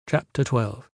Chapter 12.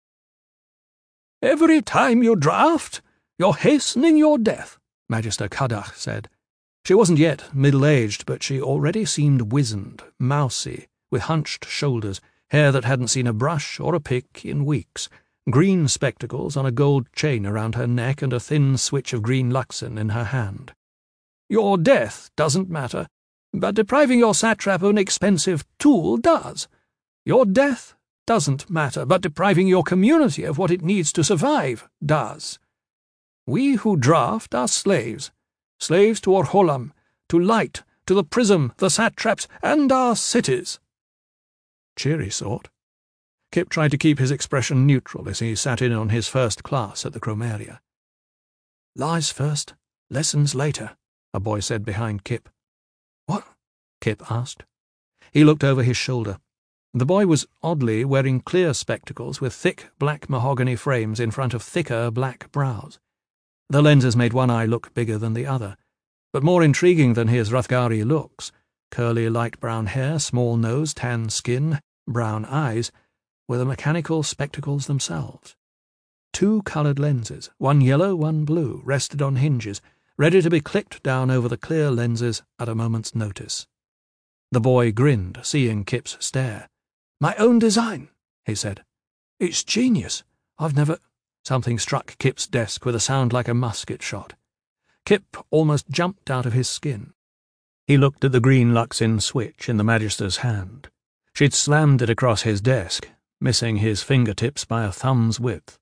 "Every time you draft, you're hastening your death," Magister Cadoch said. She wasn't yet middle-aged, but she already seemed wizened, mousy, with hunched shoulders, hair that hadn't seen a brush or a pick in weeks, green spectacles on a gold chain around her neck, and a thin switch of green Luxin in her hand. "Your death doesn't matter, but depriving your satrap of an expensive tool does. Your death doesn't matter, but depriving your community of what it needs to survive does. We who draft are slaves to Orholam, to Light, to the Prism, the satraps, and our cities." Cheery sort. Kip tried to keep his expression neutral as he sat in on his first class at the Chromaria. "Lies first, lessons later," a boy said behind Kip. "What?" Kip asked. He looked over his shoulder. The boy was oddly wearing clear spectacles with thick black mahogany frames in front of thicker black brows. The lenses made one eye look bigger than the other, but more intriguing than his Hrothgari looks, curly light brown hair, small nose, tan skin, brown eyes, were the mechanical spectacles themselves. 2 coloured lenses, one yellow, one blue, rested on hinges, ready to be clicked down over the clear lenses at a moment's notice. The boy grinned, seeing Kip's stare. "My own design," he said. "It's genius. I've never—" Something struck Kip's desk with a sound like a musket shot. Kip almost jumped out of his skin. He looked at the green Luxin switch in the Magister's hand. She'd slammed it across his desk, missing his fingertips by a thumb's width.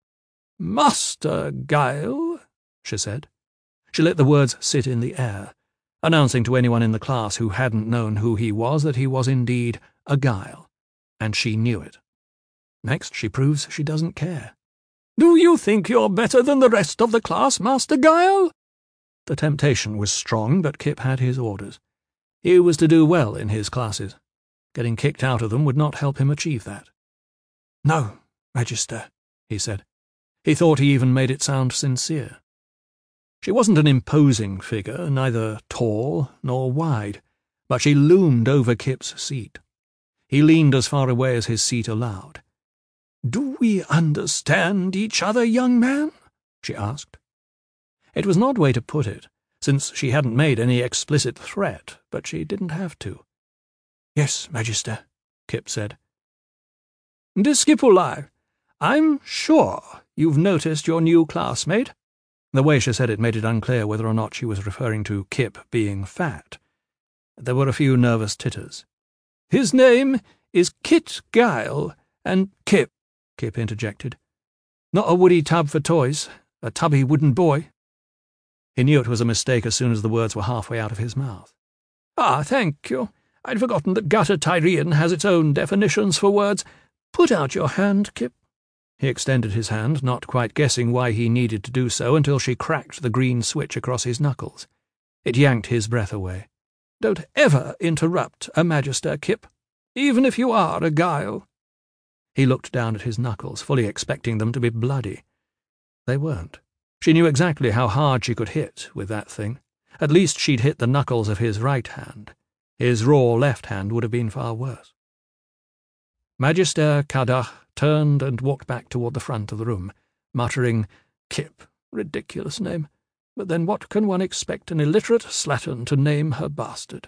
"Master Guile," she said. She let the words sit in the air, announcing to anyone in the class who hadn't known who he was that he was indeed a Guile, and she knew it. Next she proves she doesn't care. "Do you think you're better than the rest of the class, Master Guile?" The temptation was strong, but Kip had his orders. He was to do well in his classes. Getting kicked out of them would not help him achieve that. "No, Magister," he said. He thought he even made it sound sincere. She wasn't an imposing figure, neither tall nor wide, but she loomed over Kip's seat. He leaned as far away as his seat allowed. "Do we understand each other, young man?" she asked. It was an odd way to put it, since she hadn't made any explicit threat, but she didn't have to. "Yes, Magister," Kip said. "Discipuli, I'm sure you've noticed your new classmate." The way she said it made it unclear whether or not she was referring to Kip being fat. There were a few nervous titters. "His name is Kit Guile, and—" "Kip," Kip interjected. "Not a woody tub for toys, a tubby wooden boy." He knew it was a mistake as soon as the words were halfway out of his mouth. "Ah, thank you. I'd forgotten that Gutter Tyrian has its own definitions for words. Put out your hand, Kip." He extended his hand, not quite guessing why he needed to do so until she cracked the green switch across his knuckles. It yanked his breath away. "Don't ever interrupt a Magister, Kip, even if you are a Guile." He looked down at his knuckles, fully expecting them to be bloody. They weren't. She knew exactly how hard she could hit with that thing. At least she'd hit the knuckles of his right hand. His raw left hand would have been far worse. Magister Cadoch turned and walked back toward the front of the room, muttering, "Kip, ridiculous name, but then what can one expect an illiterate slattern to name her bastard?"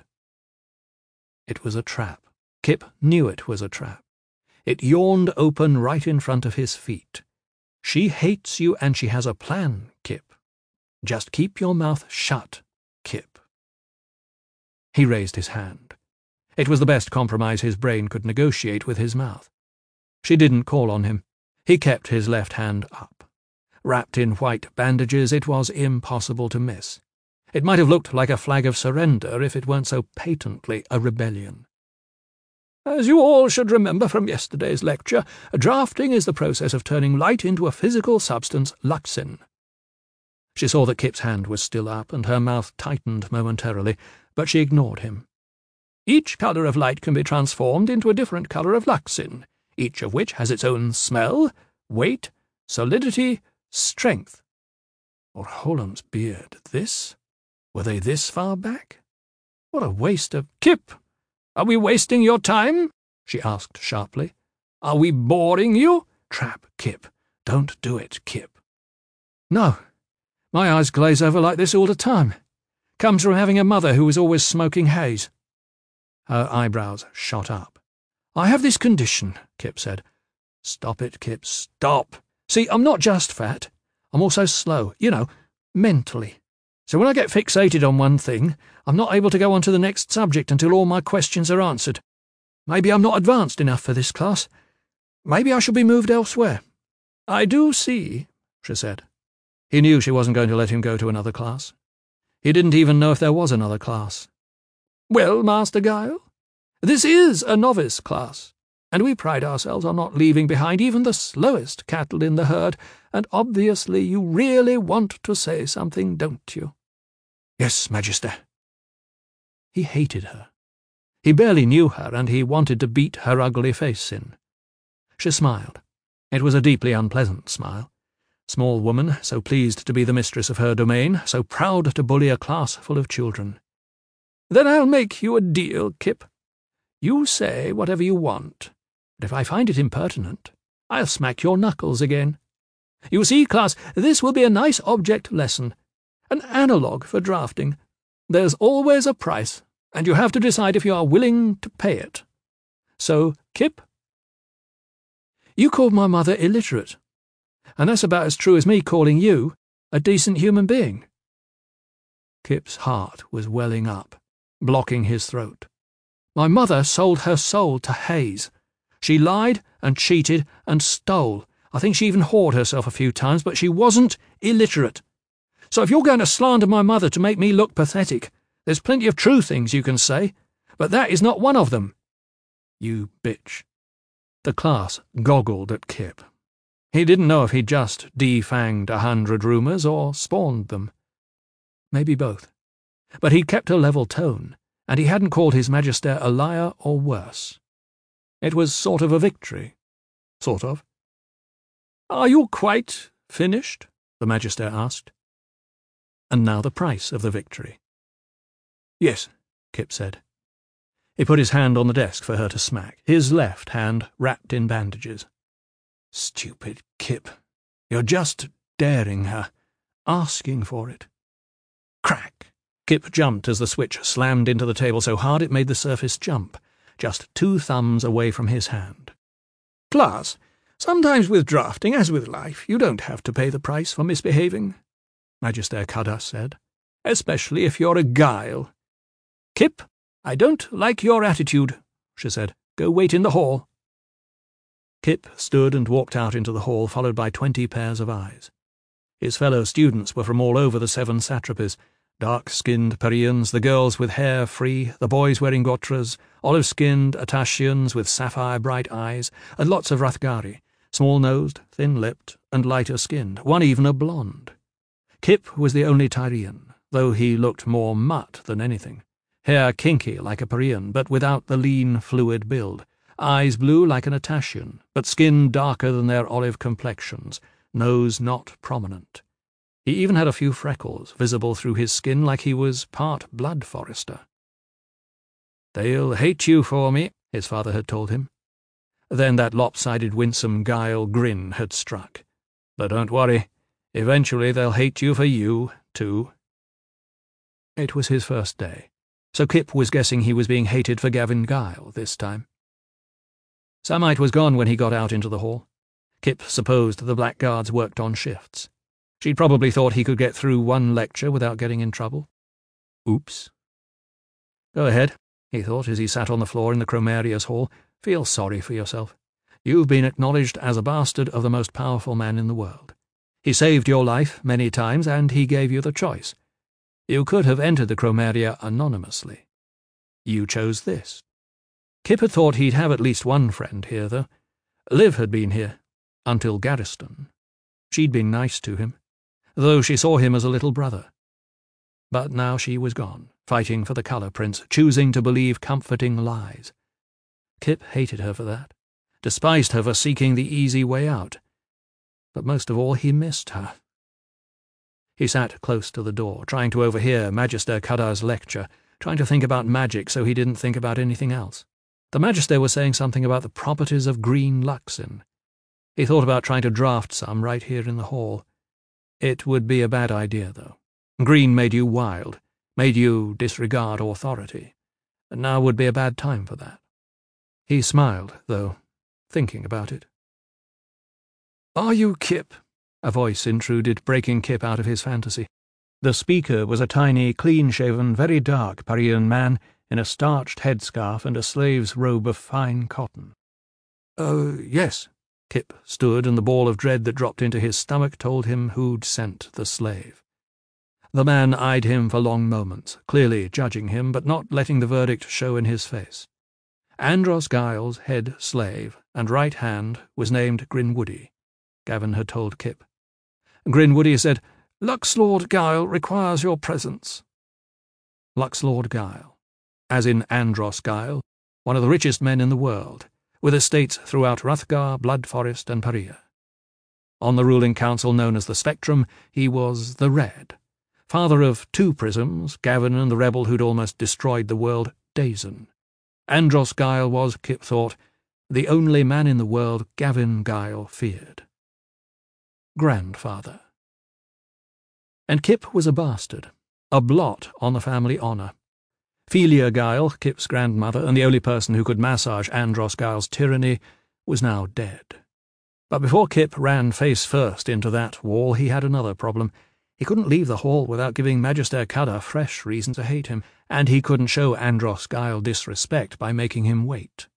It was a trap. Kip knew it was a trap. It yawned open right in front of his feet. She hates you and she has a plan, Kip. Just keep your mouth shut, Kip. He raised his hand. It was the best compromise his brain could negotiate with his mouth. She didn't call on him. He kept his left hand up. Wrapped in white bandages, it was impossible to miss. It might have looked like a flag of surrender if it weren't so patently a rebellion. "As you all should remember from yesterday's lecture, drafting is the process of turning light into a physical substance, Luxin." She saw that Kip's hand was still up, and her mouth tightened momentarily, but she ignored him. "Each colour of light can be transformed into a different colour of Luxin, each of which has its own smell, weight, solidity, strength." Orholam's beard, this? Were they this far back? What a waste of— "Kip! Are we wasting your time?" she asked sharply. Are we boring you? Trap, Kip. Don't do it, Kip. No. My eyes glaze over like this all the time. Comes from having a mother who was always smoking haze. Her eyebrows shot up. I have this condition, Kip said. Stop it, Kip, stop. See, I'm not just fat. I'm also slow, mentally. So when I get fixated on one thing, I'm not able to go on to the next subject until all my questions are answered. Maybe I'm not advanced enough for this class. Maybe I shall be moved elsewhere. I do see, she said. He knew she wasn't going to let him go to another class. He didn't even know if there was another class. Well, Master Guile, this is a novice class, and we pride ourselves on not leaving behind even the slowest cattle in the herd, and obviously you really want to say something, don't you? Yes, Magister. He hated her. He barely knew her, and he wanted to beat her ugly face in. She smiled. It was a deeply unpleasant smile. Small woman, so pleased to be the mistress of her domain, so proud to bully a class full of children. Then I'll make you a deal, Kip. You say whatever you want, but if I find it impertinent, I'll smack your knuckles again. You see, class, this will be a nice object lesson, an analogue for drafting. There's always a price, and you have to decide if you are willing to pay it. So, Kip? You called my mother illiterate, and that's about as true as me calling you a decent human being. Kip's heart was welling up, blocking his throat. My mother sold her soul to Hayes. She lied and cheated and stole. I think she even whored herself a few times, but she wasn't illiterate. So if you're going to slander my mother to make me look pathetic, there's plenty of true things you can say, but that is not one of them. You bitch. The class goggled at Kip. He didn't know if he'd just defanged 100 rumours or spawned them. Maybe both. But he'd kept a level tone, and he hadn't called his Magister a liar or worse. It was sort of a victory. Sort of. Are you quite finished? The Magister asked. And now the price of the victory. Yes, Kip said. He put his hand on the desk for her to smack, his left hand wrapped in bandages. Stupid Kip. You're just daring her, asking for it. Crack! Kip jumped as the switch slammed into the table so hard it made the surface jump, just 2 thumbs away from his hand. Class, sometimes with drafting, as with life, you don't have to pay the price for misbehaving, Magister Cadas said, especially if you're a guile. Kip, I don't like your attitude, she said. Go wait in the hall. Kip stood and walked out into the hall, followed by 20 pairs of eyes. His fellow students were from all over the 7 satrapies, dark-skinned Perians, the girls with hair free, the boys wearing gotras, olive-skinned Atashians with sapphire-bright eyes, and lots of Rathgari, small-nosed, thin-lipped, and lighter-skinned, one even a blonde. Kip was the only Tyrian, though he looked more mutt than anything. Hair kinky like a Perian, but without the lean, fluid build. Eyes blue like an Atashian, but skin darker than their olive complexions, nose not prominent. He even had a few freckles visible through his skin like he was part blood forester. They'll hate you for me, his father had told him. Then that lopsided winsome guile grin had struck. But don't worry, eventually they'll hate you for you, too. It was his first day, so Kip was guessing he was being hated for Gavin Guile this time. Samite was gone when he got out into the hall. Kip supposed the blackguards worked on shifts. She'd probably thought he could get through one lecture without getting in trouble. Oops. Go ahead, he thought as he sat on the floor in the Chromarius hall. Feel sorry for yourself. You've been acknowledged as a bastard of the most powerful man in the world. He saved your life many times, and he gave you the choice. You could have entered the Chromaria anonymously. You chose this. Kip had thought he'd have at least one friend here, though. Liv had been here, until Gariston. She'd been nice to him, though she saw him as a little brother. But now she was gone, fighting for the Colour Prince, choosing to believe comforting lies. Kip hated her for that, despised her for seeking the easy way out. But most of all, he missed her. He sat close to the door, trying to overhear Magister Cadas' lecture, trying to think about magic so he didn't think about anything else. The Magister was saying something about the properties of green luxin. He thought about trying to draft some right here in the hall. It would be a bad idea, though. Green made you wild, made you disregard authority, and now would be a bad time for that. He smiled, though, thinking about it. "Are you Kip?" a voice intruded, breaking Kip out of his fantasy. The speaker was a tiny, clean-shaven, very dark Parian man in a starched headscarf and a slave's robe of fine cotton. Yes." Kip stood, and the ball of dread that dropped into his stomach told him who'd sent the slave. The man eyed him for long moments, clearly judging him, but not letting the verdict show in his face. Andros Giles' head slave and right hand was named Grinwoody, Gavin had told Kip. Grinwoody said, "Luxlord Guile requires your presence." Luxlord Guile, as in Andros Guile, one of the richest men in the world, with estates throughout Hrothgar, Bloodforest, and Paria. On the ruling council known as the Spectrum, he was the Red, father of two Prisms, Gavin and the rebel who'd almost destroyed the world, Dazen. Andros Guile was, Kip thought, the only man in the world Gavin Guile feared. Grandfather. And Kip was a bastard, a blot on the family honour. Felia Guile, Kip's grandmother, and the only person who could massage Andros Guile's tyranny, was now dead. But before Kip ran face first into that wall, he had another problem. He couldn't leave the hall without giving Magister Cuda fresh reason to hate him, and he couldn't show Andros Guile disrespect by making him wait.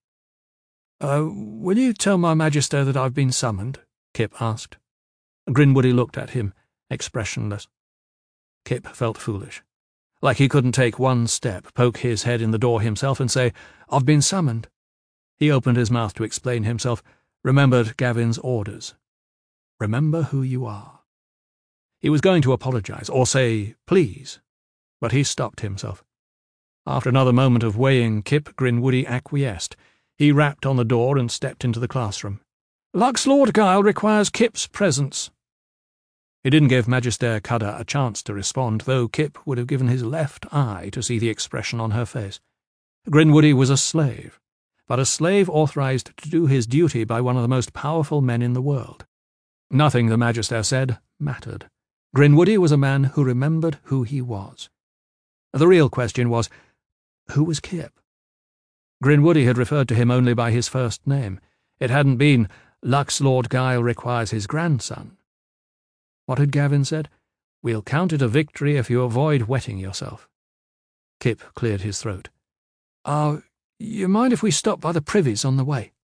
"Will you tell my Magister that I've been summoned?" Kip asked. Grinwoody looked at him, expressionless. Kip felt foolish, like he couldn't take one step, poke his head in the door himself and say, "I've been summoned." He opened his mouth to explain himself, remembered Gavin's orders. "Remember who you are." He was going to apologize, or say, "Please," but he stopped himself. After another moment of weighing, Kip Grinwoody acquiesced. He rapped on the door and stepped into the classroom. "Luxlord Guile requires Kip's presence." He didn't give Magister Cuda a chance to respond, though Kip would have given his left eye to see the expression on her face. Grinwoody was a slave, but a slave authorized to do his duty by one of the most powerful men in the world. Nothing the Magister said mattered. Grinwoody was a man who remembered who he was. The real question was, who was Kip? Grinwoody had referred to him only by his first name. It hadn't been, "Luxlord Guile requires his grandson." What had Gavin said? "We'll count it a victory if you avoid wetting yourself." Kip cleared his throat. "You mind if we stop by the privies on the way?"